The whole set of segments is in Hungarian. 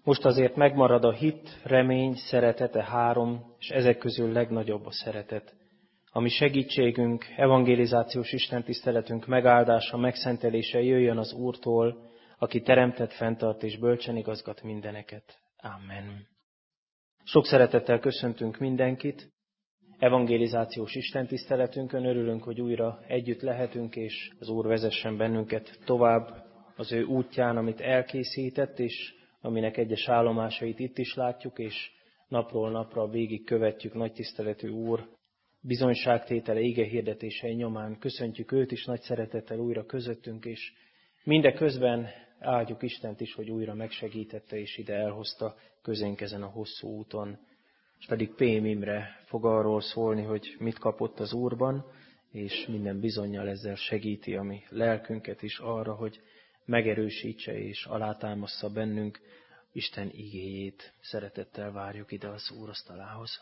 Most azért megmarad a hit, remény, szeretete 3, és ezek közül legnagyobb a szeretet. Ami segítségünk, evangelizációs istentiszteletünk megáldása, megszentelése jöjjön az Úrtól, aki teremtett, fenntart és bölcsen igazgat mindeneket. Amen. Sok szeretettel köszöntünk mindenkit. Evangelizációs istentiszteletünkön örülünk, hogy újra együtt lehetünk, és az Úr vezessen bennünket tovább az ő útján, amit elkészített, és aminek egyes állomásait itt is látjuk, és napról napra végig követjük nagy tiszteletű Úr bizonyságtétele, ige hirdetései nyomán. Köszöntjük őt is nagy szeretettel újra közöttünk, és mindeközben áldjuk Istent is, hogy újra megsegítette és ide elhozta közénk ezen a hosszú úton. És pedig Pém Imre fog arról szólni, hogy mit kapott az Úrban, és minden bizonnyal ezzel segíti a mi lelkünket is arra, hogy megerősítse és alátámassza bennünk Isten igéjét. Szeretettel várjuk ide az úrasztalához.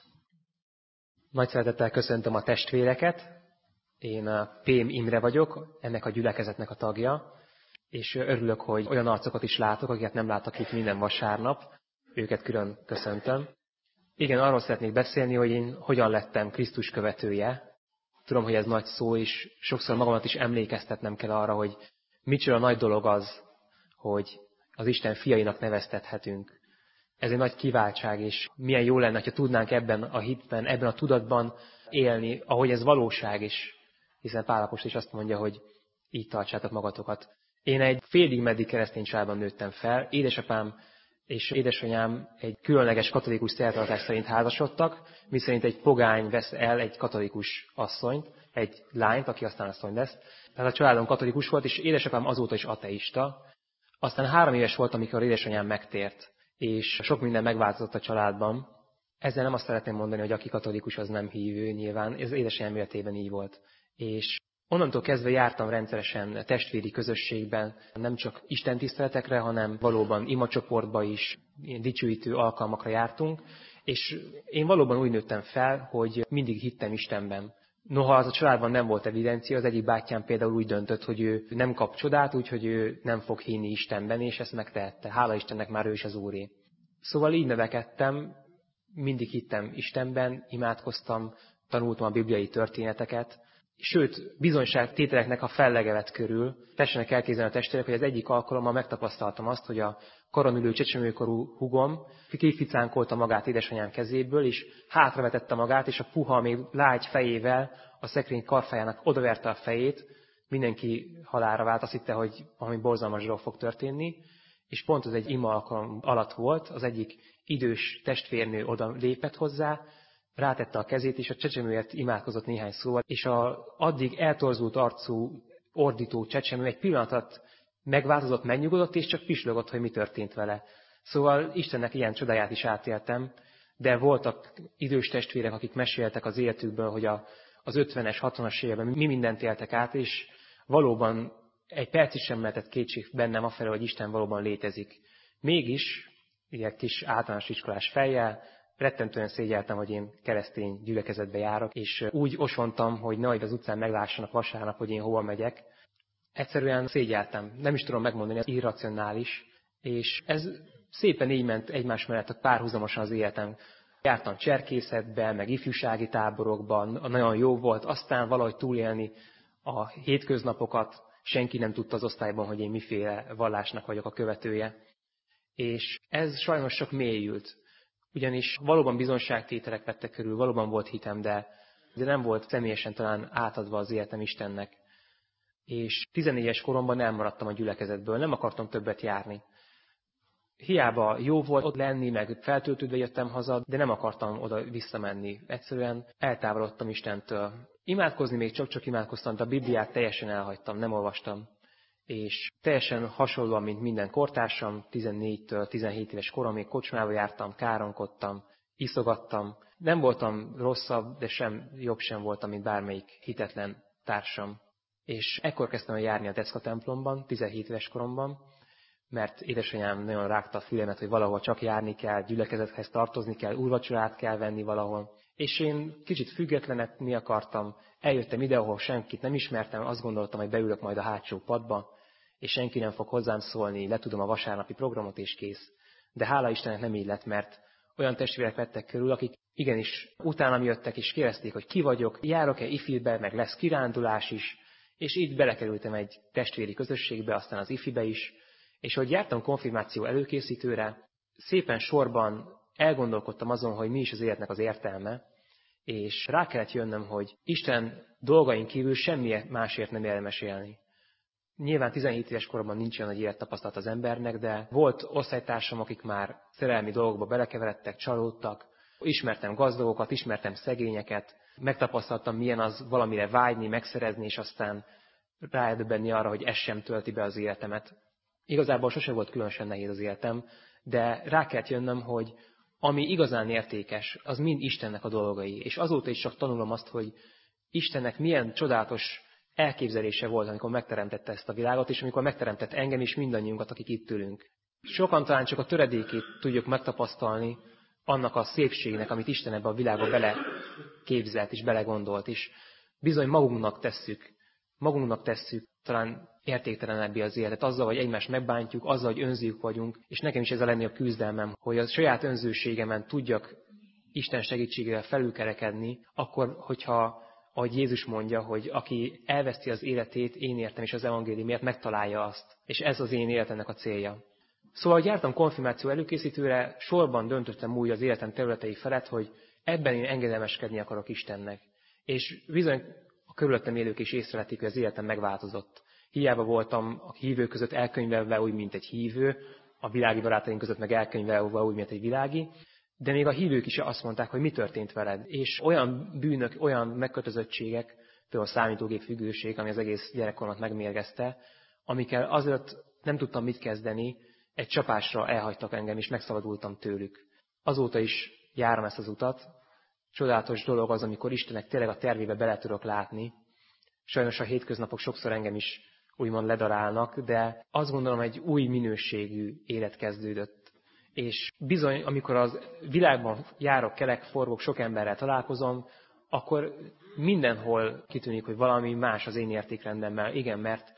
Nagy szeretettel köszöntöm a testvéreket. Én Pém Imre vagyok, ennek a gyülekezetnek a tagja, és örülök, hogy olyan arcokat is látok, akiket nem látok itt minden vasárnap. Őket külön köszöntöm. Igen, arról szeretnék beszélni, hogy én hogyan lettem Krisztus követője. Tudom, hogy ez nagy szó, és sokszor magamat is emlékeztetnem kell arra, hogy micsoda nagy dolog az, hogy az Isten fiainak neveztethetünk. Ez egy nagy kiváltság, és milyen jó lenne, ha tudnánk ebben a hitben, ebben a tudatban élni, ahogy ez valóság is. Hiszen Pál apostol is azt mondja, hogy így tartsátok magatokat. Én egy félig-meddig keresztény családban nőttem fel. Édesapám és édesanyám egy különleges katolikus szertartás szerint házasodtak, miszerint egy pogány vesz el egy katolikus asszonyt, egy lányt, aki aztán asszony lesz. Tehát a családom katolikus volt, és édesapám azóta is ateista. Aztán 3 éves volt, amikor édesanyám megtért, és sok minden megváltozott a családban. Ezzel nem azt szeretném mondani, hogy aki katolikus, az nem hívő, nyilván. Ez édesanyám életében így volt. És onnantól kezdve jártam rendszeresen testvéri közösségben, nem csak istentiszteletekre, hanem valóban imacsoportba is, ilyen dicsőítő alkalmakra jártunk, és én valóban úgy nőttem fel, hogy mindig hittem Istenben. Noha az a családban nem volt evidencia, az egyik bátyám például úgy döntött, hogy ő nem kap csodát, úgyhogy ő nem fog hinni Istenben, és ezt megtehette. Hála Istennek, már ő is az Úré. Szóval így növekedtem, mindig hittem Istenben, imádkoztam, tanultam a bibliai történeteket, sőt, bizonyságtételeknek a fellegevet körül. Tessenek elképzelni a testvérek, hogy az egyik alkalommal megtapasztaltam azt, hogy a karon ülő csecsemőkorú húgom kificánkolta magát édesanyám kezéből, és hátravetette magát, és a puha, még lágy fejével a szekrény karfájának odaverte a fejét. Mindenki halálra vált, azt hitte, hogy valami borzalmas dolog fog történni. És pont az egy ima alkalom alatt volt, az egyik idős testvérnő oda lépett hozzá, rátette a kezét, és a csecsemőért imádkozott néhány szóval, és az addig eltorzult arcú, ordító csecsemő egy pillanatot megváltozott, megnyugodott, és csak pislogott, hogy mi történt vele. Szóval Istennek ilyen csodáját is átéltem, de voltak idős testvérek, akik meséltek az életükből, hogy az 50-es, 60-as években mi mindent éltek át, és valóban egy percig sem lehetett kétség bennem afelől, hogy Isten valóban létezik. Mégis, ilyen kis általános iskolás fejjel, rettentően szégyeltem, hogy én keresztény gyülekezetbe járok, és úgy osontam, hogy nehogy az utcán meglássanak vasárnap, hogy én hova megyek. Egyszerűen szégyeltem. Nem is tudom megmondani, ez irracionális. És ez szépen így ment egymás mellett párhuzamosan az életem. Jártam cserkészetbe, meg ifjúsági táborokban, nagyon jó volt, aztán valahogy túlélni a hétköznapokat. Senki nem tudta az osztályban, hogy én miféle vallásnak vagyok a követője. És ez sajnos csak mélyült. Ugyanis valóban bizonyságtételek vettek körül, valóban volt hitem, de nem volt személyesen talán átadva az életem Istennek. És 14-es koromban elmaradtam a gyülekezetből, nem akartam többet járni. Hiába jó volt ott lenni, meg feltöltődve jöttem haza, de nem akartam oda visszamenni. Egyszerűen eltávolodtam Istentől. Imádkozni még csak imádkoztam, de a Bibliát teljesen elhagytam, nem olvastam. És teljesen hasonlóan, mint minden kortársam, 14-től 17 éves koromig kocsmába jártam, káromkodtam, iszogattam. Nem voltam rosszabb, de sem jobb sem voltam, mint bármelyik hitetlen társam. És ekkor kezdtem el járni a Deszka templomban, 17 éves koromban, mert édesanyám nagyon rágta a fülemet, hogy valahol csak járni kell, gyülekezethez tartozni kell, úrvacsorát kell venni valahol. És én kicsit függetlenedni akartam, eljöttem ide, ahol senkit nem ismertem, azt gondoltam, hogy beülök majd a hátsó padba, és senki nem fog hozzám szólni, letudom a vasárnapi programot, és kész. De hála Istennek nem így lett, mert olyan testvérek vettek körül, akik igenis utánam jöttek és kérdezték, hogy ki vagyok, járok-e ifibe, meg lesz kirándulás is, és így belekerültem egy testvéri közösségbe, aztán az ifibe is, és hogy jártam konfirmáció előkészítőre, szépen sorban elgondolkodtam azon, hogy mi is az életnek az értelme, és rá kellett jönnöm, hogy Isten dolgain kívül semmi másért nem érdemes élni. Nyilván 17 éves koromban nincs olyan nagy élettapasztalat az embernek, de volt osztálytársam, akik már szerelmi dolgokba belekeveredtek, csalódtak, ismertem gazdagokat, ismertem szegényeket, megtapasztaltam, milyen az valamire vágyni, megszerezni, és aztán rádöbbenni arra, hogy ez sem tölti be az életemet. Igazából sose volt különösen nehéz az életem, de rá kellett jönnöm, hogy ami igazán értékes, az mind Istennek a dolgai. És azóta is csak tanulom azt, hogy Istennek milyen csodálatos elképzelése volt, amikor megteremtette ezt a világot, és amikor megteremtett engem és mindannyiunkat, akik itt ülünk. Sokan talán csak a töredékét tudjuk megtapasztalni annak a szépségnek, amit Isten ebbe a világba beleképzelt és belegondolt, és bizony magunknak tesszük talán értéktelenebbé az életet, azzal, hogy egymást megbántjuk, azzal, hogy önzők vagyunk, és nekem is ez a legnagyobb küzdelmem, hogy a saját önzőségemen tudjak Isten segítségével felülkerekedni, akkor, hogyha, ahogy Jézus mondja, hogy aki elveszti az életét, én értem, és az evangéliumért megtalálja azt. És ez az én életemnek a célja. Szóval, hogy jártam konfirmáció előkészítőre, sorban döntöttem úgy az életem területei felett, hogy ebben én engedelmeskedni akarok Istennek. És bizony a körülöttem élők is észrevették, hogy az életem megváltozott. Hiába voltam a hívők között elkönyvelve úgy, mint egy hívő, a világi barátaink között meg elkönyvelve úgy, mint egy világi, de még a hívők is azt mondták, hogy mi történt veled. És olyan bűnök, olyan megkötözöttségek, például a számítógép függőség, ami az egész gyerekkoromat megmérgezte, amikkel azért nem tudtam mit kezdeni, egy csapásra elhagytak engem, és megszabadultam tőlük. Azóta is járom ezt az utat. Csodálatos dolog az, amikor Istennek tényleg a tervébe bele tudok látni. Sajnos a hétköznapok sokszor engem is úgymond ledarálnak, de azt gondolom, egy új minőségű élet kezdődött. És bizony, amikor az világban járok, kelek, forgok, sok emberrel találkozom, akkor mindenhol kitűnik, hogy valami más az én értékrendemmel. Igen, mert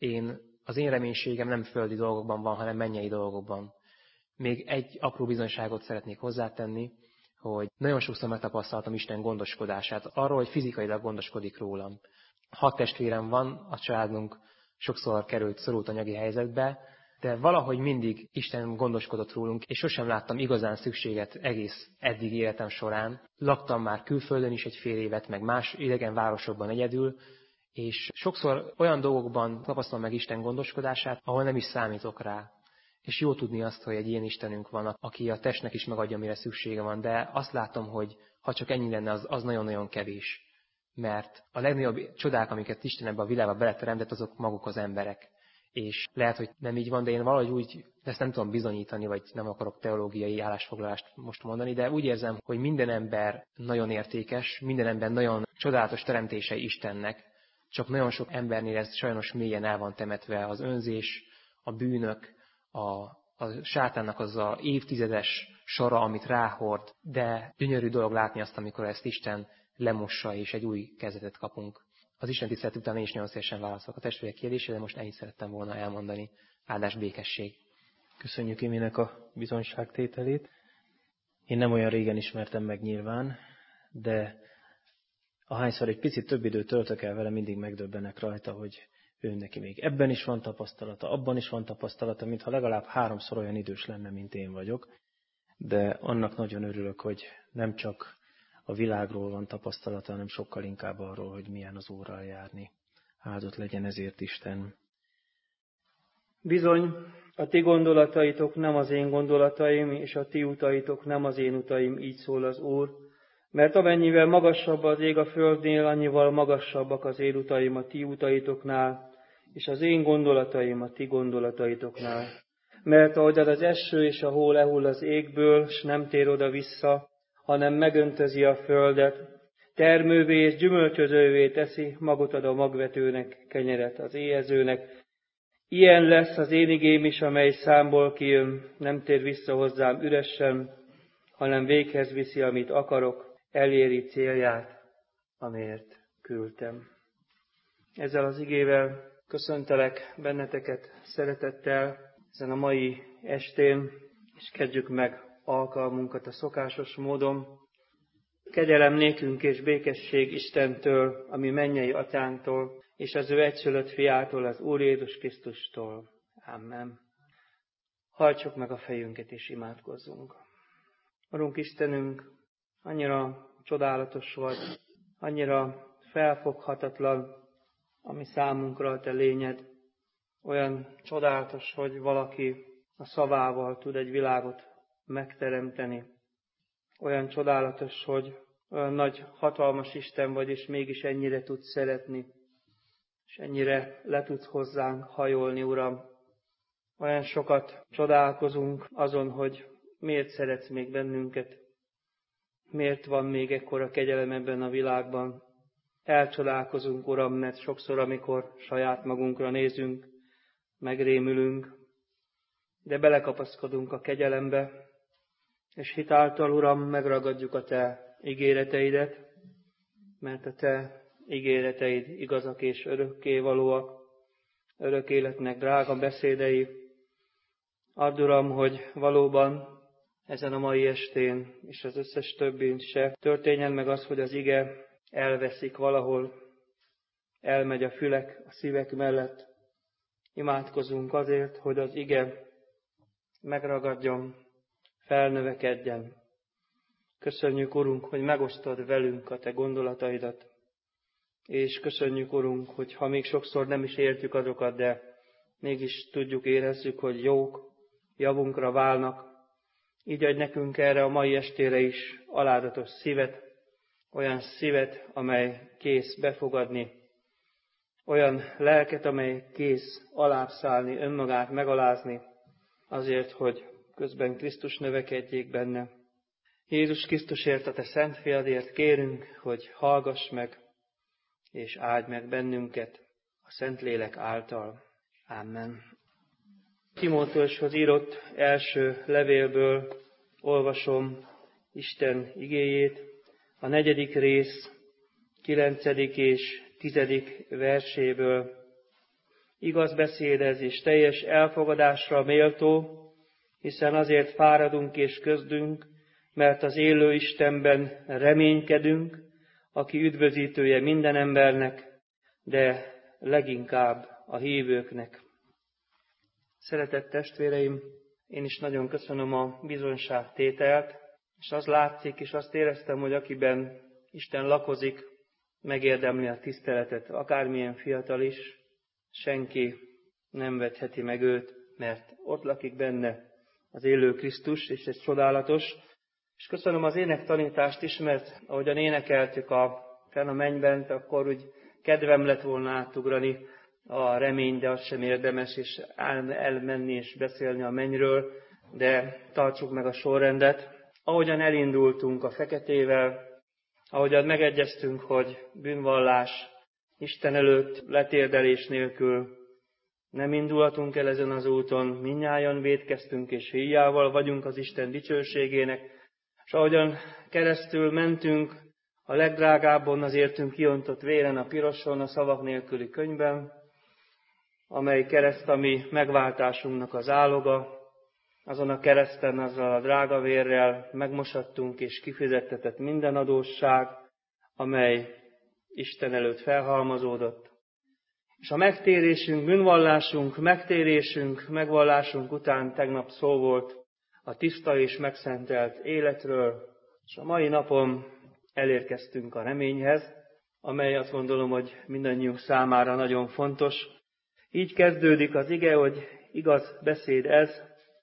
az én reménységem nem földi dolgokban van, hanem mennyei dolgokban. Még egy apró bizonyságot szeretnék hozzátenni, hogy nagyon sokszor megtapasztaltam Isten gondoskodását, arról, hogy fizikailag gondoskodik rólam. 6 testvérem van, a családunk sokszor szorult anyagi helyzetbe, de valahogy mindig Isten gondoskodott rólunk, és sosem láttam igazán szükséget egész eddig életem során. Laktam már külföldön is egy fél évet, meg más idegen városokban egyedül, és sokszor olyan dolgokban tapasztalom meg Isten gondoskodását, ahol nem is számítok rá. És jó tudni azt, hogy egy ilyen Istenünk van, aki a testnek is megadja, amire szüksége van, de azt látom, hogy ha csak ennyi lenne, az nagyon-nagyon kevés. Mert a legnagyobb csodák, amiket Isten ebbe a világba beleteremtett, azok maguk az emberek. És lehet, hogy nem így van, de én valahogy úgy, ezt nem tudom bizonyítani, vagy nem akarok teológiai állásfoglalást most mondani, de úgy érzem, hogy minden ember nagyon értékes, minden ember nagyon csodálatos teremtése Istennek, csak nagyon sok embernél ez sajnos mélyen el van temetve az önzés, a bűnök, a sátánnak az a évtizedes sora, amit ráhord, de gyönyörű dolog látni azt, amikor ezt Isten lemossa, és egy új kezdetet kapunk. Az Isten tisztelet után én is nagyon szívesen válaszolok a testvérek kérdésére, de most ennyit szerettem volna elmondani. Áldás, békesség. Köszönjük Iminek a bizonyságtételét. Én nem olyan régen ismertem meg nyilván, de ahányszor egy picit több időt töltök el vele, mindig megdöbbenek rajta, hogy ő neki még ebben is van tapasztalata, abban is van tapasztalata, mintha legalább 3-szor olyan idős lenne, mint én vagyok. De annak nagyon örülök, hogy nem csak a világról van tapasztalata, hanem sokkal inkább arról, hogy milyen az Úrral járni. Áldott legyen ezért Isten. Bizony, a ti gondolataitok nem az én gondolataim, és a ti utaitok nem az én utaim, így szól az Úr. Mert amennyivel magasabb az ég a földnél, annyival magasabbak az én utaim a ti utaitoknál, és az én gondolataim a ti gondolataitoknál. Mert ahogy az eső és a hó lehull az égből, s nem tér oda vissza, hanem megöntözi a földet, termővé és gyümölcsözővé teszi, magot ad a magvetőnek, kenyeret az éhezőnek. Ilyen lesz az én igém is, amely számból kijön, nem tér vissza hozzám üresen, hanem véghez viszi, amit akarok, eléri célját, amért küldtem. Ezzel az igével köszöntelek benneteket szeretettel ezen a mai estén, és kezdjük meg alkalmunkat a szokásos módon. Kegyelem nékünk és békesség Istentől, ami mennyei Atyánktól, és az ő egyszülött fiától, az Úr Jézus Krisztustól. Amen. Hajtsuk meg a fejünket és imádkozzunk. Urunk Istenünk, annyira csodálatos vagy, annyira felfoghatatlan, ami számunkra a te lényed. Olyan csodálatos, hogy valaki a szavával tud egy világot megteremteni. Olyan csodálatos, hogy olyan nagy, hatalmas Isten vagy, és mégis ennyire tudsz szeretni, és ennyire le tudsz hozzánk hajolni, Uram. Olyan sokat csodálkozunk azon, hogy miért szeretsz még bennünket, miért van még ekkora kegyelem ebben a világban. Elcsodálkozunk, Uram, mert sokszor, amikor saját magunkra nézünk, megrémülünk, de belekapaszkodunk a kegyelembe, és hitáltal, Uram, megragadjuk a te ígéreteidet, mert a te ígéreteid igazak és örökkévalóak, örök életnek drága beszédei. Add, Uram, hogy valóban ezen a mai estén, és az összes többén se történjen meg az, hogy az ige elveszik valahol, elmegy a fülek, a szívek mellett. Imádkozunk azért, hogy az ige megragadjon, felnövekedjen. Köszönjük, Urunk, hogy megosztod velünk a te gondolataidat, és köszönjük, Urunk, hogy ha még sokszor nem is értjük azokat, de mégis tudjuk, érezzük, hogy jók, javunkra válnak. Így adj nekünk erre a mai estére is alázatos szívet, olyan szívet, amely kész befogadni, olyan lelket, amely kész alábbszállni, önmagát megalázni, azért, hogy közben Krisztus növekedjék benne. Jézus Krisztusért, a te szent fiadért kérünk, hogy hallgass meg, és áldj meg bennünket a Szentlélek által. Amen. Timóteushoz írott első levélből olvasom Isten igéjét, a 4. rész 9. és 10. verséből. Igaz beszéd ez, és teljes elfogadásra méltó, hiszen azért fáradunk és közdünk, mert az élő Istenben reménykedünk, aki üdvözítője minden embernek, de leginkább a hívőknek. Szeretett testvéreim, én is nagyon köszönöm a bizonyságtételt, és az látszik, és azt éreztem, hogy akiben Isten lakozik, megérdemli a tiszteletet, akármilyen fiatal is, senki nem vetheti meg őt, mert ott lakik benne az élő Krisztus, és ez csodálatos. És köszönöm az énektanítást is, mert ahogyan énekeltük fenn a mennyben, akkor úgy kedvem lett volna átugrani a remény, de az sem érdemes, és elmenni és beszélni a mennyről, de tartsuk meg a sorrendet. Ahogyan elindultunk a feketével, ahogyan megegyeztünk, hogy bűnvallás Isten előtt letérdelés nélkül nem indulhatunk el ezen az úton, mindnyájan vétkeztünk és híjával vagyunk az Isten dicsőségének, és ahogyan keresztül mentünk a legdrágábban az értünk kiontott véren a piroson, a szavak nélküli könyvben, amely kereszt, ami megváltásunknak az áloga, azon a kereszten, azzal a drága vérrel megmosattunk és kifizettetett minden adósság, amely Isten előtt felhalmozódott. És a megtérésünk, bűnvallásunk, megvallásunk után tegnap szó volt a tiszta és megszentelt életről, és a mai napon elérkeztünk a reményhez, amely azt gondolom, hogy mindannyiunk számára nagyon fontos. Így kezdődik az ige, hogy igaz beszéd ez,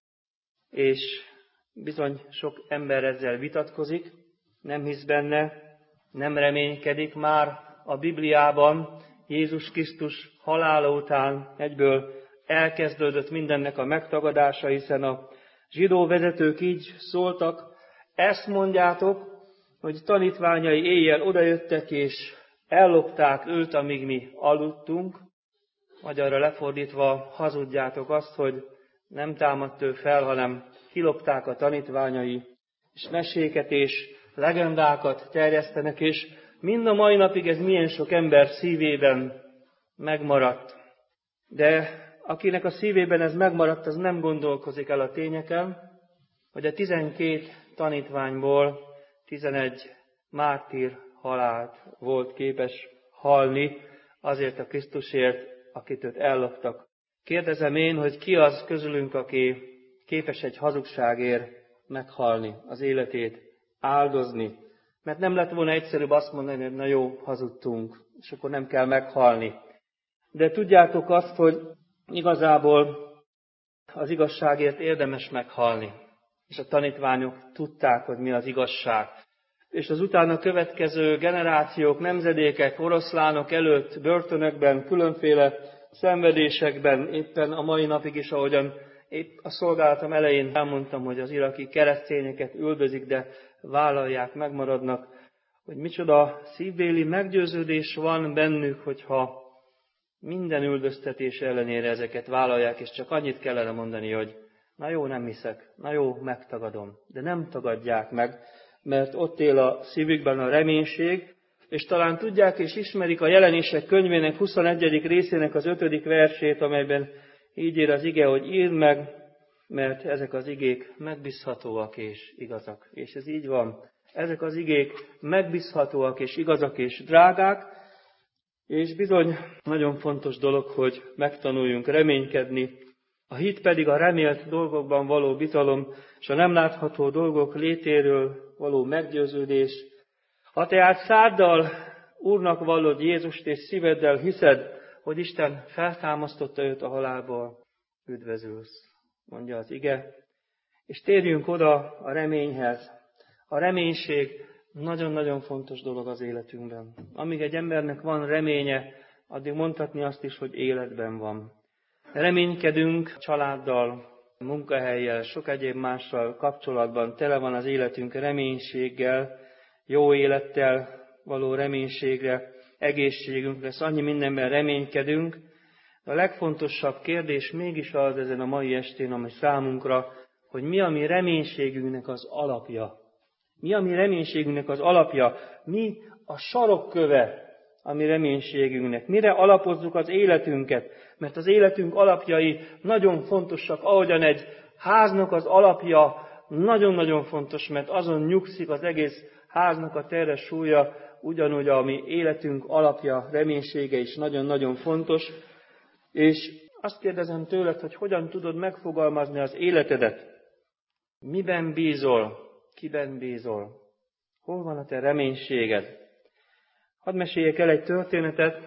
és bizony sok ember ezzel vitatkozik, nem hisz benne, nem reménykedik. Már a Bibliában Jézus Krisztus halála után egyből elkezdődött mindennek a megtagadása, hiszen a zsidó vezetők így szóltak, ezt mondjátok, hogy tanítványai éjjel odajöttek és ellopták őt, amíg mi aludtunk. Magyarra lefordítva, hazudjátok azt, hogy nem támadt ő fel, hanem kilopták a tanítványai, és meséket és legendákat terjesztenek, és mind a mai napig ez milyen sok ember szívében megmaradt. De akinek a szívében ez megmaradt, az nem gondolkozik el a tényeken, hogy a 12 tanítványból 11 mártír halált volt képes halni azért a Krisztusért, akit őt elloptak. Kérdezem én, hogy ki az közülünk, aki képes egy hazugságért meghalni, az életét áldozni. Mert nem lett volna egyszerűbb azt mondani, hogy na jó, hazudtunk, és akkor nem kell meghalni. De tudjátok azt, hogy igazából az igazságért érdemes meghalni. És a tanítványok tudták, hogy mi az igazság. És az utána következő generációk, nemzedékek, oroszlánok előtt, börtönökben, különféle szenvedésekben, éppen a mai napig is, ahogyan épp a szolgálatom elején elmondtam, hogy az iraki keresztényeket üldözik, de vállalják, megmaradnak, hogy micsoda szívbéli meggyőződés van bennük, hogyha minden üldöztetés ellenére ezeket vállalják, és csak annyit kellene mondani, hogy na jó, nem hiszek, na jó, megtagadom. De nem tagadják meg, mert ott él a szívükben a reménység, és talán tudják és ismerik a Jelenések könyvének 21. részének az 5. versét, amelyben így ír az ige, hogy írd meg, mert ezek az igék megbízhatóak és igazak. És ez így van. Ezek az igék megbízhatóak és igazak és drágák, és bizony nagyon fontos dolog, hogy megtanuljunk reménykedni. A hit pedig a remélt dolgokban való bizalom, és a nem látható dolgok létéről való meggyőződés. Ha tehát száddal Úrnak vallod Jézust, és szíveddel hiszed, hogy Isten feltámasztotta őt a halálból, üdvözülsz, mondja az ige. És térjünk oda a reményhez. A reménység nagyon-nagyon fontos dolog az életünkben. Amíg egy embernek van reménye, addig mondhatni azt is, hogy életben van. Reménykedünk családdal, munkahelyjel, sok egyéb mással kapcsolatban, tele van az életünk reménységgel, jó élettel való reménységre, egészségünkre, annyi mindenben reménykedünk. A legfontosabb kérdés mégis az ezen a mai estén, ami számunkra, hogy mi a mi reménységünknek az alapja. Mi a mi reménységünknek az alapja? Mi a sarokköve a mi reménységünknek? Mire alapozzuk az életünket? Mert az életünk alapjai nagyon fontosak, ahogyan egy háznak az alapja nagyon-nagyon fontos, mert azon nyugszik az egész háznak a terhes súlya, ugyanúgy a mi életünk alapja, reménysége is nagyon-nagyon fontos. És azt kérdezem tőled, hogy hogyan tudod megfogalmazni az életedet? Miben bízol? Kiben bízol? Hol van a te reménységed? Hadd meséljek el egy történetet.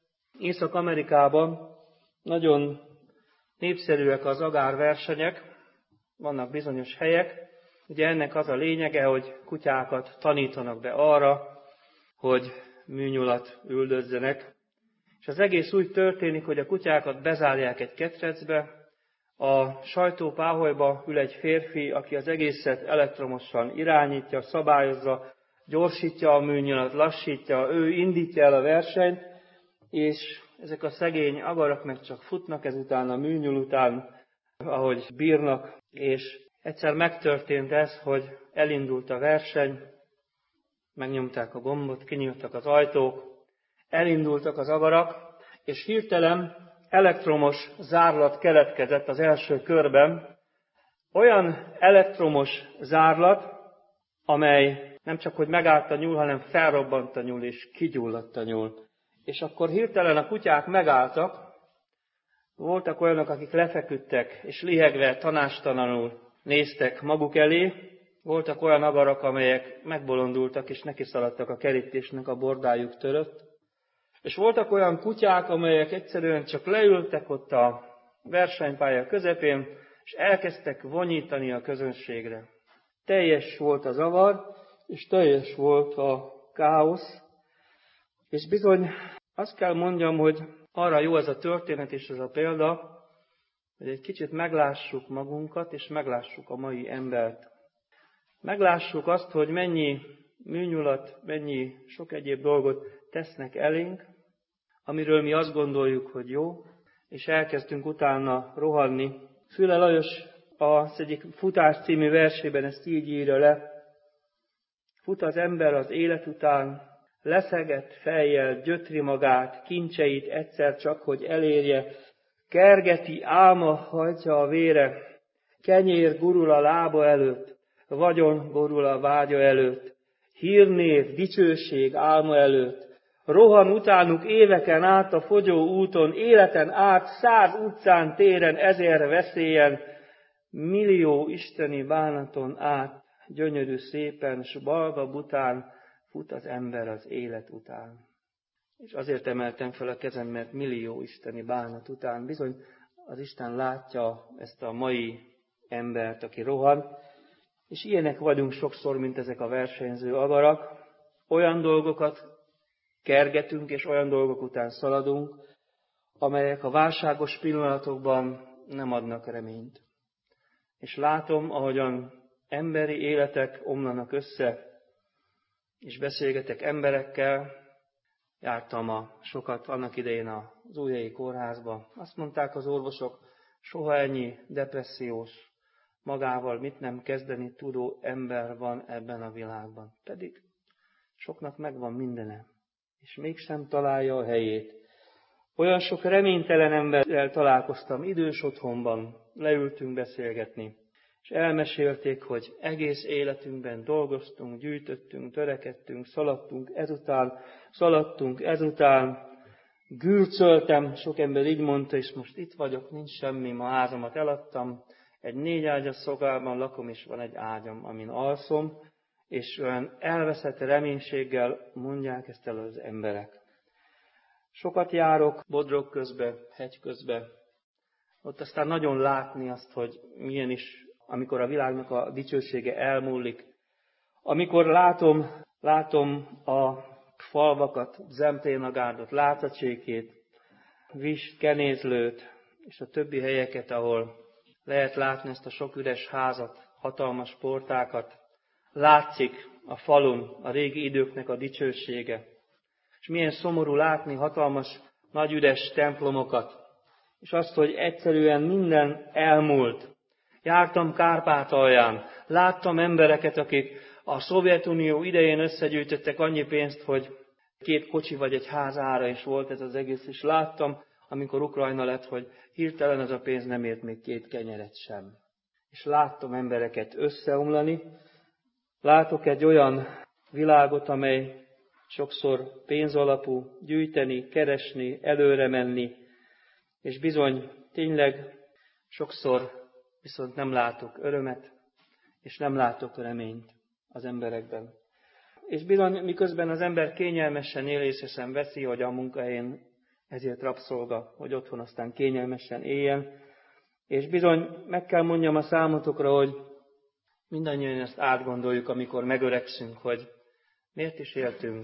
Észak-Amerikában nagyon népszerűek az agárversenyek, vannak bizonyos helyek. Ugye ennek az a lényege, hogy kutyákat tanítanak be arra, hogy műnyulat üldözzenek. És az egész úgy történik, hogy a kutyákat bezárják egy ketrecbe, a sajtópáholyba ül egy férfi, aki az egészet elektromosan irányítja, szabályozza, gyorsítja a műnyulat, lassítja, ő indítja el a versenyt, és ezek a szegény agarak meg csak futnak ezután a műnyul után, ahogy bírnak, és egyszer megtörtént ez, hogy elindult a verseny, megnyomták a gombot, kinyíltak az ajtók, elindultak az agarak, és hirtelen elektromos zárlat keletkezett az első körben. Olyan elektromos zárlat, amely nem csak hogy megállt a nyúl, hanem felrobbant a nyúl, és kigyulladt a nyúl. És akkor hirtelen a kutyák megálltak, voltak olyanok, akik lefeküdtek, és lihegve tanástalanul néztek maguk elé, voltak olyan agarak, amelyek megbolondultak, és nekiszaladtak a kerítésnek, a bordájuk törött. És voltak olyan kutyák, amelyek egyszerűen csak leültek ott a versenypálya közepén, és elkezdtek vonyítani a közönségre. Teljes volt a zavar, és teljes volt a káosz. És bizony azt kell mondjam, hogy arra jó ez a történet és ez a példa, hogy egy kicsit meglássuk magunkat, és meglássuk a mai embert. Meglássuk azt, hogy mennyi műnyulat, mennyi sok egyéb dolgot tesznek elénk, amiről mi azt gondoljuk, hogy jó, és elkezdtünk utána rohanni. Füle Lajos az egyik Futás című versében ezt így írja le. Fut az ember az élet után, leszegett fejjel gyötri magát, kincseit egyszer csak, hogy elérje, kergeti álma hajtja a vére, kenyér gurul a lába előtt, vagyon gurul a vágya előtt, hírnév, dicsőség álma előtt, rohan utánuk éveken át a fogyó úton, életen át, 100 utcán, téren, 1000 veszélyen, millió isteni bánaton át, gyönyörű szépen, s balga bután fut az ember az élet után. És azért emeltem fel a kezem, mert millió isteni bánat után bizony az Isten látja ezt a mai embert, aki rohan, és ilyenek vagyunk sokszor, mint ezek a versenyző agarak. Olyan dolgokat kergetünk, és olyan dolgok után szaladunk, amelyek a válságos pillanatokban nem adnak reményt. És látom, ahogyan emberi életek omlanak össze, és beszélgetek emberekkel. Jártam sokat annak idején az Újhelyi kórházba. Azt mondták az orvosok, soha ennyi depressziós, magával mit nem kezdeni tudó ember van ebben a világban. Pedig soknak megvan mindene, és mégsem találja a helyét. Olyan sok reménytelen emberrel találkoztam idős otthonban, leültünk beszélgetni, és elmesélték, hogy egész életünkben dolgoztunk, gyűjtöttünk, törekedtünk, szaladtunk ezután, gürcöltem, sok ember így mondta, és most itt vagyok, nincs semmi, ma házamat eladtam, egy 4 ágyas szobában lakom, és van egy ágyam, amin alszom, és olyan elveszett reménységgel mondják ezt el az emberek. Sokat járok Bodrog közbe, hegy közbe, ott aztán nagyon látni azt, hogy milyen is, amikor a világnak a dicsősége elmúlik. Amikor látom a falvakat, Zemplénagárdot, Látacsékét, Vist, Kenézlőt, és a többi helyeket, ahol lehet látni ezt a sok üres házat, hatalmas portákat. Látszik a falun a régi időknek a dicsősége. És milyen szomorú látni hatalmas, nagy üres templomokat, és azt, hogy egyszerűen minden elmúlt. Jártam Kárpátalján, láttam embereket, akik a Szovjetunió idején összegyűjtöttek annyi pénzt, hogy 2 kocsi vagy egy ház ára is volt ez az egész, és láttam, amikor Ukrajna lett, hogy hirtelen ez a pénz nem ért még 2 kenyeret sem. És láttam embereket összeomlani, látok egy olyan világot, amely sokszor pénzalapú, gyűjteni, keresni, előre menni, és bizony tényleg sokszor viszont nem látok örömet, és nem látok reményt az emberekben. És bizony, miközben az ember kényelmesen él, és eszem veszi, hogy a munkahelyén ezért rabszolga, hogy otthon aztán kényelmesen éljen. És bizony, meg kell mondjam a számotokra, hogy mindannyian ezt átgondoljuk, amikor megöregszünk, hogy miért is éltünk,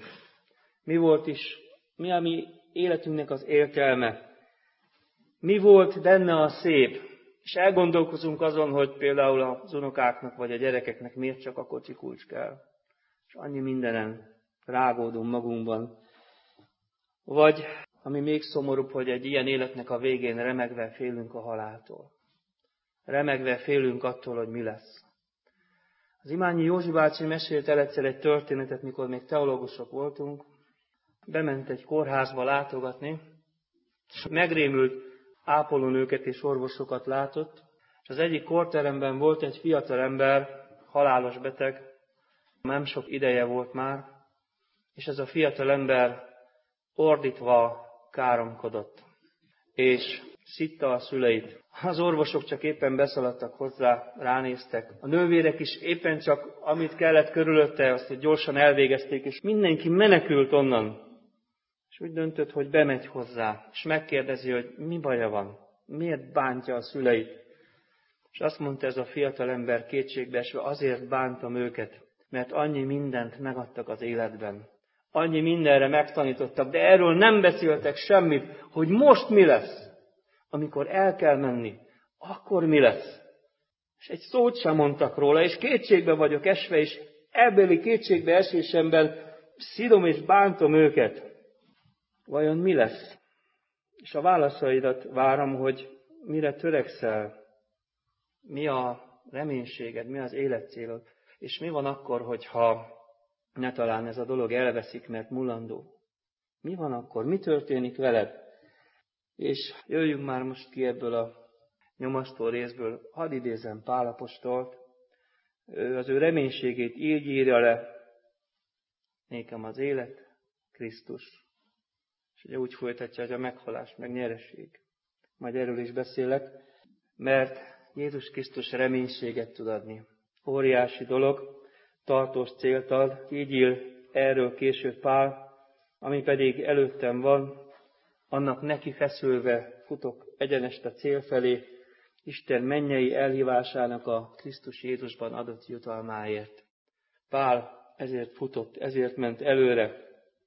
mi a mi életünknek az értelme, mi volt benne a szép, és elgondolkozunk azon, hogy például az unokáknak vagy a gyerekeknek miért csak a kocsikulcs kell. És annyi mindenen rágódunk magunkban. Vagy, ami még szomorúbb, hogy egy ilyen életnek a végén remegve félünk a haláltól. Remegve félünk attól, hogy mi lesz. Az Imányi Józsi bácsi mesélt el egyszer egy történetet, mikor még teológusok voltunk. Bement egy kórházba látogatni, és megrémült ápolónőket és orvosokat látott, és az egyik kórteremben volt egy fiatal ember, halálos beteg, nem sok ideje volt már, és ez a fiatal ember ordítva káromkodott, és szitta a szüleit. Az orvosok csak éppen beszaladtak hozzá, ránéztek. A nővérek is éppen csak, amit kellett körülötte, azt gyorsan elvégezték, és mindenki menekült onnan. És úgy döntött, hogy bemegy hozzá, és megkérdezi, hogy mi baja van, miért bántja a szüleit. És azt mondta ez a fiatal ember kétségbeesve, azért bántam őket, mert annyi mindent megadtak az életben. Annyi mindenre megtanítottak, de erről nem beszéltek semmit, hogy most mi lesz. Amikor el kell menni, akkor mi lesz? És egy szót sem mondtak róla, és kétségbe vagyok esve, és ebbéli kétségbe esésemben szidom és bántom őket. Vajon mi lesz? És a válaszaidat várom, hogy mire törekszel, mi a reménységed, mi az életcélod, és mi van akkor, hogyha ne talán ez a dolog elveszik, mert mulandó. Mi van akkor? Mi történik veled? És jöjjünk már most ki ebből a nyomasztó részből hadd idézem Pál apostolt. Ő az ő reménységét így írja le: nékem az élet Krisztus. És ugye úgy folytatja, hogy a meghalás meg nyereség. Majd erről is beszélek, mert Jézus Krisztus reménységet tud adni. Óriási dolog, tartós célt ad, így ír erről később Pál, ami pedig előttem van, annak neki feszülve futok egyenest a cél felé, Isten mennyei elhívásának a Krisztus Jézusban adott jutalmáért. Pál ezért futott, ezért ment előre.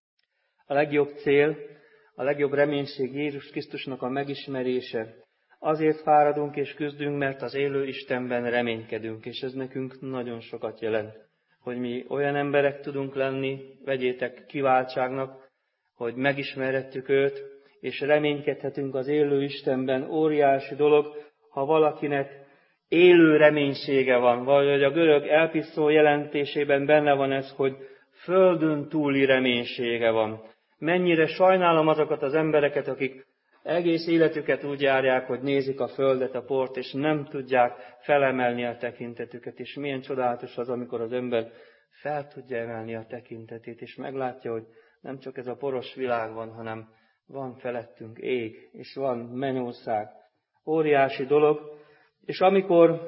A legjobb cél, a legjobb reménység Jézus Krisztusnak a megismerése. Azért fáradunk és küzdünk, mert az élő Istenben reménykedünk, és ez nekünk nagyon sokat jelent. Hogy mi olyan emberek tudunk lenni, vegyétek kiváltságnak, hogy megismerhettük őt, és reménykedhetünk az élő Istenben. Óriási dolog, ha valakinek élő reménysége van, vagy a görög elpiszó jelentésében benne van ez, hogy földön túli reménysége van. Mennyire sajnálom azokat az embereket, akik egész életüket úgy járják, hogy nézik a földet, a port, és nem tudják felemelni a tekintetüket. És milyen csodálatos az, amikor az ember fel tudja emelni a tekintetét, és meglátja, hogy nem csak ez a poros világ van, hanem van felettünk ég, és van mennyország. Óriási dolog, és amikor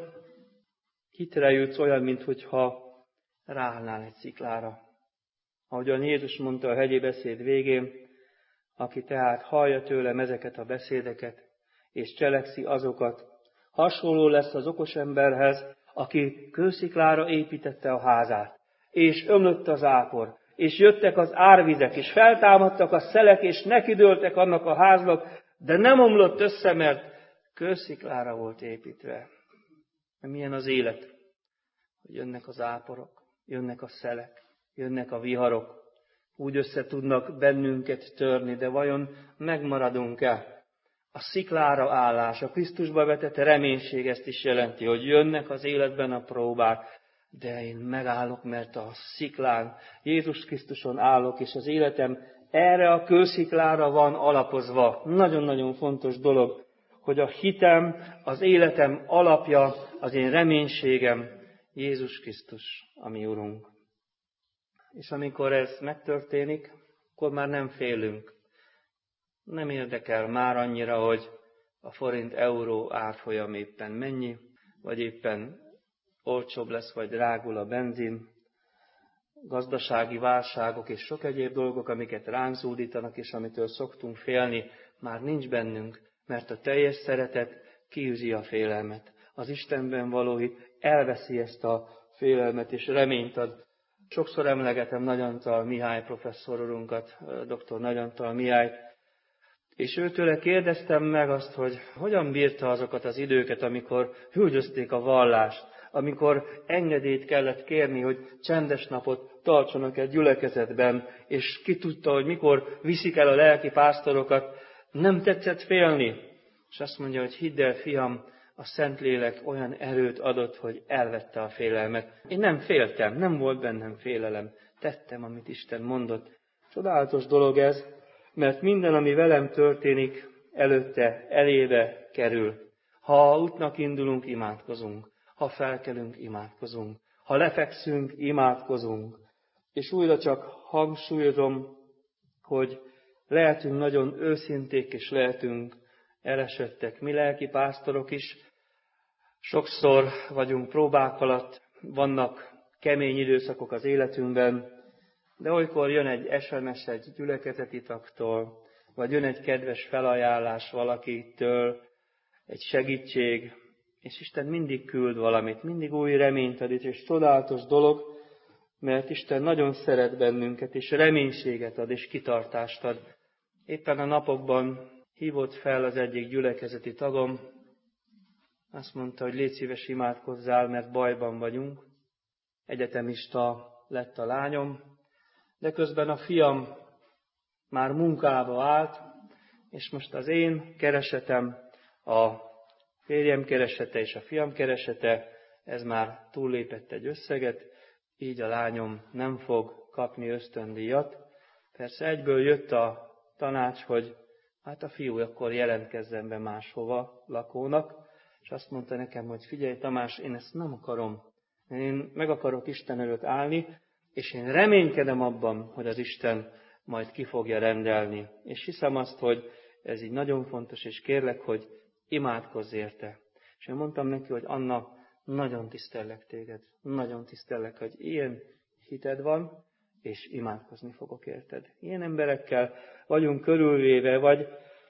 hitre jutsz, olyan, minthogyha ráállnál egy sziklára. Ahogyan Jézus mondta a hegyi beszéd végén, aki tehát hallja tőlem ezeket a beszédeket, és cselekszi azokat, hasonló lesz az okos emberhez, aki kősziklára építette a házát, és ömlött az ápor, és jöttek az árvizek, és feltámadtak a szelek, és nekidőltek annak a háznak, de nem omlott össze, mert kősziklára volt építve. Milyen az élet, hogy jönnek az áporok, jönnek a szelek, jönnek a viharok, úgy össze tudnak bennünket törni, de vajon megmaradunk-e? A sziklára állás, a Krisztusba vetett reménység ezt is jelenti, hogy jönnek az életben a próbák, de én megállok, mert a sziklán, Jézus Krisztuson állok, és az életem erre a kősziklára van alapozva. Nagyon-nagyon fontos dolog, hogy a hitem, az életem alapja, az én reménységem Jézus Krisztus, a mi Urunk. És amikor ez megtörténik, akkor már nem félünk. Nem érdekel már annyira, hogy a forint-euró árfolyam éppen mennyi, vagy éppen olcsóbb lesz, vagy drágul a benzin, gazdasági válságok és sok egyéb dolgok, amiket ránk zúdítanak, és amitől szoktunk félni, már nincs bennünk, mert a teljes szeretet kiűzi a félelmet. Az Istenben való hit elveszi ezt a félelmet, és reményt ad. Sokszor emlegetem Nagyantal Mihály professzor urunkat, dr. Nagyantal Mihályt, és őtőle kérdeztem meg azt, hogy hogyan bírta azokat az időket, amikor üldözték a vallást, amikor engedélyt kellett kérni, hogy csendes napot tartsanak egy gyülekezetben, és ki tudta, hogy mikor viszik el a lelki pásztorokat, nem tetszett félni. És azt mondja, hogy hidd el, fiam, a Szentlélek olyan erőt adott, hogy elvette a félelmet. Én nem féltem, nem volt bennem félelem. Tettem, amit Isten mondott. Csodálatos dolog ez, mert minden, ami velem történik, előtte elébe kerül. Ha útnak indulunk, imádkozunk. Ha felkelünk, imádkozunk. Ha lefekszünk, imádkozunk. És újra csak hangsúlyozom, hogy lehetünk nagyon őszinték, és lehetünk elesettek. Mi lelki pásztorok is sokszor vagyunk próbák alatt, vannak kemény időszakok az életünkben, de olykor jön egy SMS egy gyülekezeti tagtól, vagy jön egy kedves felajánlás valakitől, egy segítség, és Isten mindig küld valamit, mindig új reményt ad, és csodálatos dolog, mert Isten nagyon szeret bennünket, és reménységet ad, és kitartást ad. Éppen a napokban hívott fel az egyik gyülekezeti tagom, azt mondta, hogy légy szíves, imádkozzál, mert bajban vagyunk. Egyetemista lett a lányom, de közben a fiam már munkába állt, és most az én keresetem, a férjem keresete és a fiam keresete, ez már túllépett egy összeget, így a lányom nem fog kapni ösztöndíjat. Persze egyből jött a tanács, hogy hát a fiú akkor jelentkezzen be máshova lakónak, és azt mondta nekem, hogy figyelj Tamás, én ezt nem akarom. Én meg akarok Isten előtt állni, és én reménykedem abban, hogy az Isten majd ki fogja rendelni. És hiszem azt, hogy ez így nagyon fontos, és kérlek, hogy imádkozz érte. És én mondtam neki, hogy Anna, nagyon tisztellek téged, nagyon tisztellek, hogy ilyen hited van, és imádkozni fogok érted. Ilyen emberekkel vagyunk körülvéve, vagy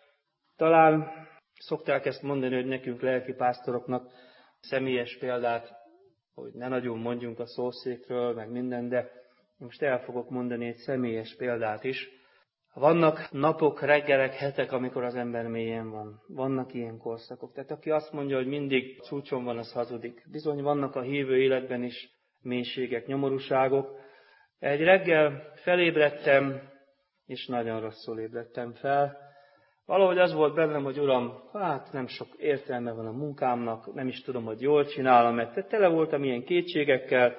talán szokták ezt mondani, hogy nekünk lelkipásztoroknak személyes példát, hogy ne nagyon mondjunk a szószékről, meg minden, de most el fogok mondani egy személyes példát is. Vannak napok, reggelek, hetek, amikor az ember mélyen van. Vannak ilyen korszakok. Tehát aki azt mondja, hogy mindig csúcson van, az hazudik. Bizony vannak a hívő életben is mélységek, nyomorúságok. Egy reggel felébredtem, és nagyon rosszul ébredtem fel. Valahogy az volt bennem, hogy Uram, hát nem sok értelme van a munkámnak, nem is tudom, hogy jól csinálom, mert tele voltam ilyen kétségekkel.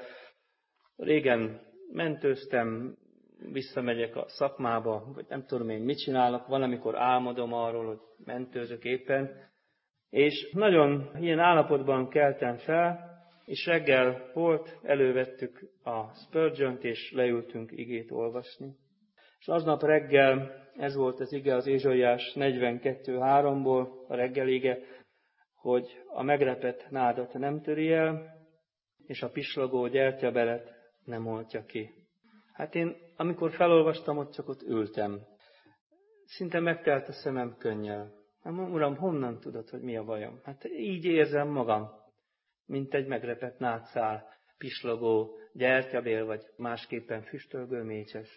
Régen mentőztem, visszamegyek a szakmába, vagy nem tudom én mit csinálok, van, amikor álmodom arról, hogy mentőzök éppen. És nagyon ilyen állapotban keltem fel, és reggel volt, elővettük a Spurgeon-t, és leültünk igét olvasni. És aznap reggel, ez volt az ige az Ézsaiás 42:3-ból, a reggelige, hogy a megrepett nádat nem töri el, és a pislogó gyertyabelet nem oltja ki. Hát én, amikor felolvastam, ott ültem. Szinte megtelt a szemem könnyel. Hát, Uram, honnan tudod, hogy mi a bajom? Hát így érzem magam, mint egy megrepett nádszál, pislogó gyertyabél, vagy másképpen füstölgő mécses.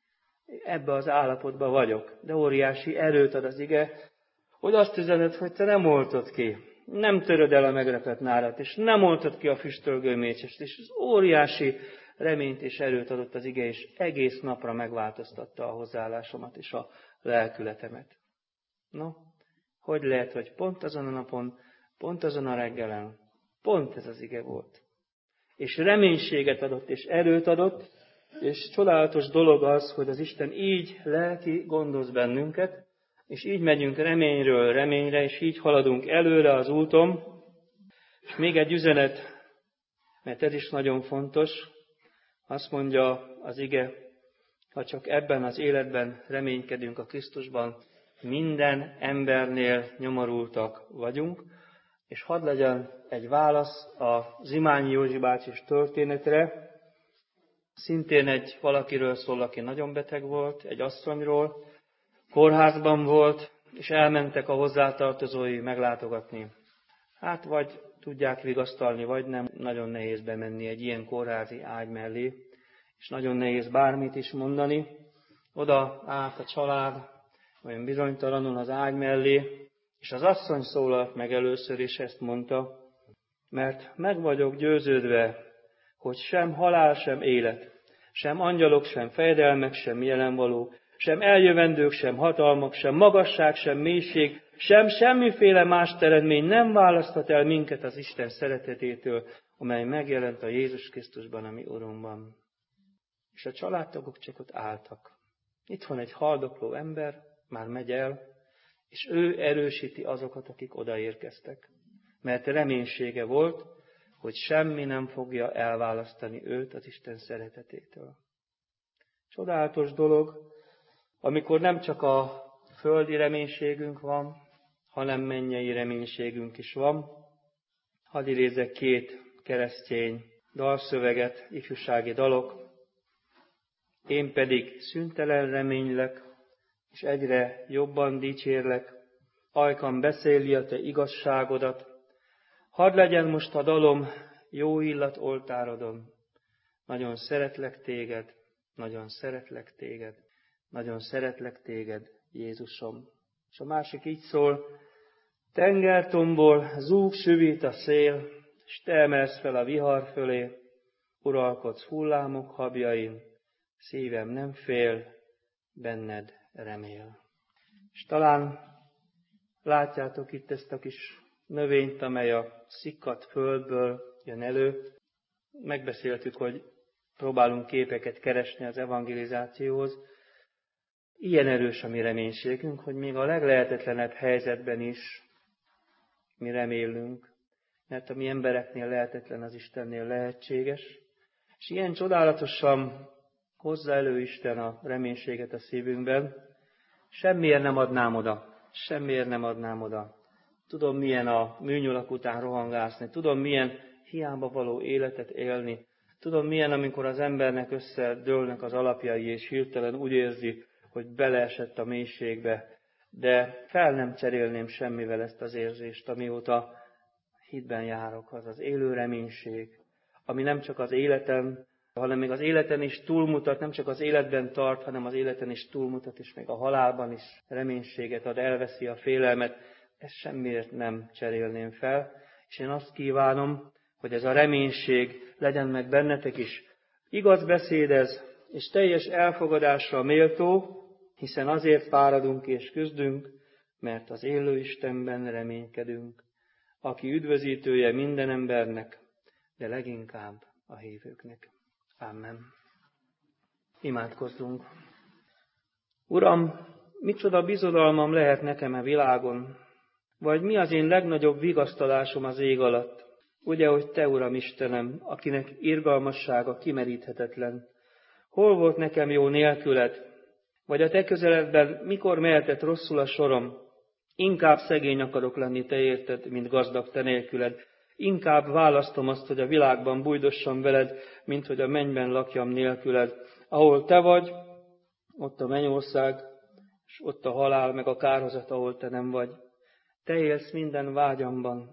Ebbe az állapotban vagyok, de óriási erőt ad az ige, hogy azt üzened, hogy te nem oltod ki, nem töröd el a megrepett nádat, és nem oltod ki a füstölgő mécsest, és az óriási reményt és erőt adott az ige, és egész napra megváltoztatta a hozzáállásomat és a lelkületemet. No, hogy lehet, hogy pont azon a napon, pont azon a reggelen, pont ez az ige volt. És reménységet adott, és erőt adott, és csodálatos dolog az, hogy az Isten így lelki gondoz bennünket, és így megyünk reményről reményre, és így haladunk előre az úton. És még egy üzenet, mert ez is nagyon fontos, azt mondja az ige, ha csak ebben az életben reménykedünk a Krisztusban, minden embernél nyomorultak vagyunk, és hadd legyen egy válasz a Zimányi Józsi bácsis történetre. Szintén egy valakiről szól, aki nagyon beteg volt, egy asszonyról, kórházban volt, és elmentek a hozzátartozói meglátogatni. Hát vagy tudják vigasztalni, vagy nem. Nagyon nehéz bemenni egy ilyen kórházi ágy mellé, és nagyon nehéz bármit is mondani. Oda állt a család, olyan bizonytalanul az ágy mellé, és az asszony szólalt meg először, és ezt mondta, mert meg vagyok győződve, hogy sem halál, sem élet, sem angyalok, sem fejedelmek, sem jelenvaló, sem eljövendők, sem hatalmak, sem magasság, sem mélység, sem semmiféle más teremtmény nem választhat el minket az Isten szeretetétől, amely megjelent a Jézus Krisztusban, a mi Urunkban. És a családtagok csak ott álltak. Itt van egy haldokló ember, már megy el, és ő erősíti azokat, akik odaérkeztek. Mert reménysége volt, hogy semmi nem fogja elválasztani őt az Isten szeretetétől. Csodálatos dolog, amikor nem csak a földi reménységünk van, hanem mennyei reménységünk is van. Hadd idézzek 2 keresztény dalszöveget, ifjúsági dalok. Én pedig szüntelen reménylek, és egyre jobban dicsérlek, ajkam beszéli a te igazságodat. Hadd legyen most a dalom jó illat oltárodon. Nagyon szeretlek téged, nagyon szeretlek téged, nagyon szeretlek téged, Jézusom. És a másik így szól, tengertomból zúg süvít a szél, és te emelsz fel a vihar fölé, uralkodsz hullámok habjain, szívem nem fél, benned remél. És talán látjátok itt ezt a kis növényt, amely a szikkadt földből jön elő. Megbeszéltük, hogy próbálunk képeket keresni az evangelizációhoz. Ilyen erős a mi reménységünk, hogy még a leglehetetlenebb helyzetben is mi remélünk, mert a mi embereknél lehetetlen, az Istennél lehetséges. És ilyen csodálatosan hozza elő Isten a reménységet a szívünkben, semmiért nem adnám oda, semmiért nem adnám oda. Tudom, milyen a műnyulak után rohangászni, tudom, milyen hiába való életet élni, tudom, milyen, amikor az embernek összedőlnek az alapjai, és hirtelen úgy érzi, hogy beleesett a mélységbe, de fel nem cserélném semmivel ezt az érzést, amióta hitben járok, az az élő reménység, ami nem csak az életen, hanem még az életen is túlmutat, nem csak az életben tart, hanem az életen is túlmutat, és még a halálban is reménységet ad, elveszi a félelmet. Ezt semmiért nem cserélném fel, és én azt kívánom, hogy ez a reménység legyen meg bennetek is. Igaz beszéd ez, és teljes elfogadásra méltó, hiszen azért fáradunk és küzdünk, mert az élő Istenben reménykedünk, aki üdvözítője minden embernek, de leginkább a hívőknek. Amen. Imádkozzunk. Uram, micsoda bizodalmam lehet nekem a világon, vagy mi az én legnagyobb vigasztalásom az ég alatt? Ugye, hogy Te, Uram Istenem, akinek irgalmassága kimeríthetetlen. Hol volt nekem jó nélküled? Vagy a Te közeledben mikor mehetett rosszul a sorom? Inkább szegény akarok lenni Te érted, mint gazdag Te nélküled. Inkább választom azt, hogy a világban bújdossam veled, mint hogy a mennyben lakjam nélküled. Ahol Te vagy, ott a mennyország, és ott a halál, meg a kárhozat, ahol Te nem vagy. Te élsz minden vágyamban,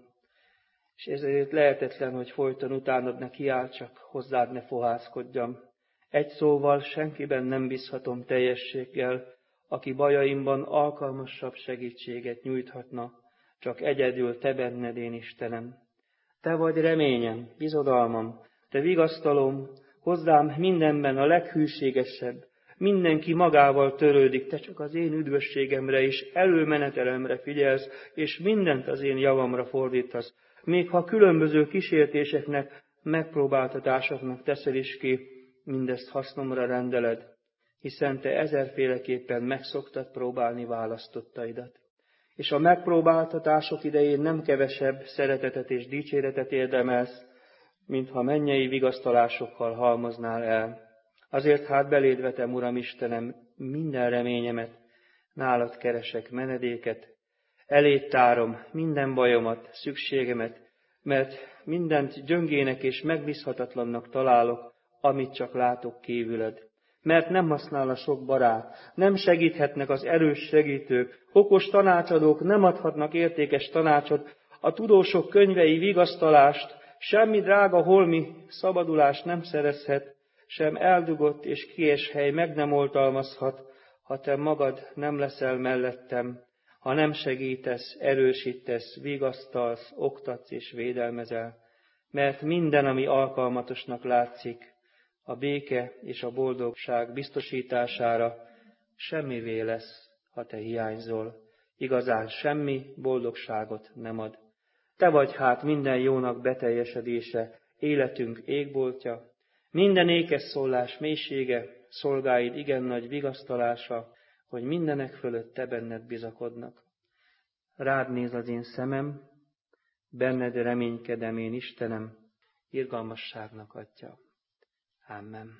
és ezért lehetetlen, hogy folyton utánad ne kiáltsak, hozzád ne fohászkodjam. Egy szóval senkiben nem bízhatom teljességgel, aki bajaimban alkalmasabb segítséget nyújthatna, csak egyedül Te benned, én Istenem. Te vagy reményem, bizodalmam, Te vigasztalom, hozzám mindenben a leghűségesebb. Mindenki magával törődik, Te csak az én üdvösségemre és előmenetelemre figyelsz, és mindent az én javamra fordítasz. Még ha különböző kísértéseknek, megpróbáltatásoknak teszel is ki, mindezt hasznomra rendeled, hiszen Te ezerféleképpen meg szoktad próbálni választottaidat. És a megpróbáltatások idején nem kevesebb szeretetet és dicséretet érdemelsz, mintha mennyei vigasztalásokkal halmoznál el. Azért hát beléd vetem, Uram Istenem, minden reményemet, nálad keresek menedéket, eléd tárom minden bajomat, szükségemet, mert mindent gyöngének és megbízhatatlannak találok, amit csak látok kívüled. Mert nem használ a sok barát, nem segíthetnek az erős segítők, okos tanácsadók nem adhatnak értékes tanácsot, a tudósok könyvei vigasztalást, semmi drága holmi szabadulást nem szerezhet, sem eldugott és kies hely meg nem oltalmazhat, ha Te magad nem leszel mellettem, ha nem segítesz, erősítesz, vigasztalsz, oktatsz és védelmezel. Mert minden, ami alkalmatosnak látszik, a béke és a boldogság biztosítására semmivé lesz, ha Te hiányzol. Igazán semmi boldogságot nem ad. Te vagy hát minden jónak beteljesedése, életünk égboltja, minden ékes szólás mélysége, szolgáid igen nagy vigasztalása, hogy mindenek fölött Te benned bizakodnak. Rád néz az én szemem, benned reménykedem én Istenem, irgalmasságnak Atyja. Amen.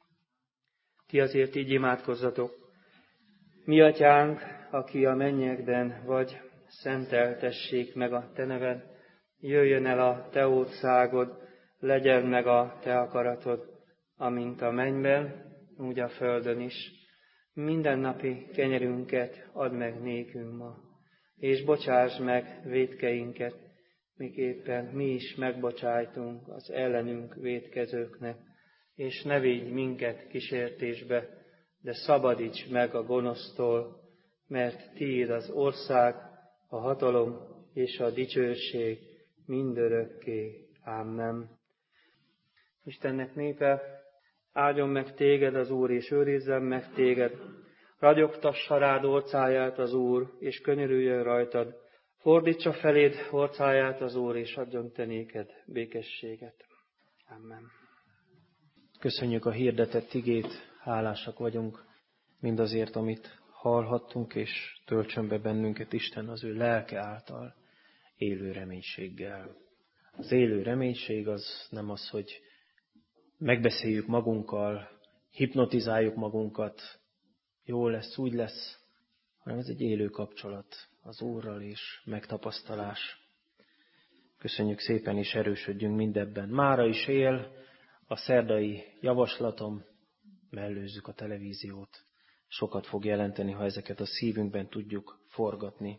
Ti azért így imádkozzatok. Mi Atyánk, aki a mennyekben vagy, szenteltessék meg a Te neved, jöjjön el a Te országod, legyen meg a Te akaratod, amint a mennyben, úgy a földön is. Mindennapi kenyerünket add meg nékünk ma, és bocsáss meg vétkeinket, miképpen mi is megbocsájtunk az ellenünk vétkezőknek, és ne vigy minket kísértésbe, de szabadíts meg a gonosztól, mert Tiéd az ország, a hatalom és a dicsőség mindörökké. Amen. Istennek népe, áldjon meg téged az Úr, és őrizzen meg téged. Ragyogtassa rád orcáját az Úr, és könyörüljön rajtad. Fordítsa feléd orcáját az Úr, és adjon te néked békességet. Amen. Köszönjük a hirdetett igét, hálásak vagyunk mindazért, amit hallhattunk, és töltsön be bennünket Isten az ő lelke által. élő reménységgel. Az élő reménység az nem az, hogy megbeszéljük magunkkal, hipnotizáljuk magunkat, jól lesz, úgy lesz, hanem ez egy élő kapcsolat az Úrral és megtapasztalás. Köszönjük szépen, és erősödjünk mindebben. Mára is él a szerdai javaslatom, mellőzzük a televíziót. Sokat fog jelenteni, ha ezeket a szívünkben tudjuk forgatni.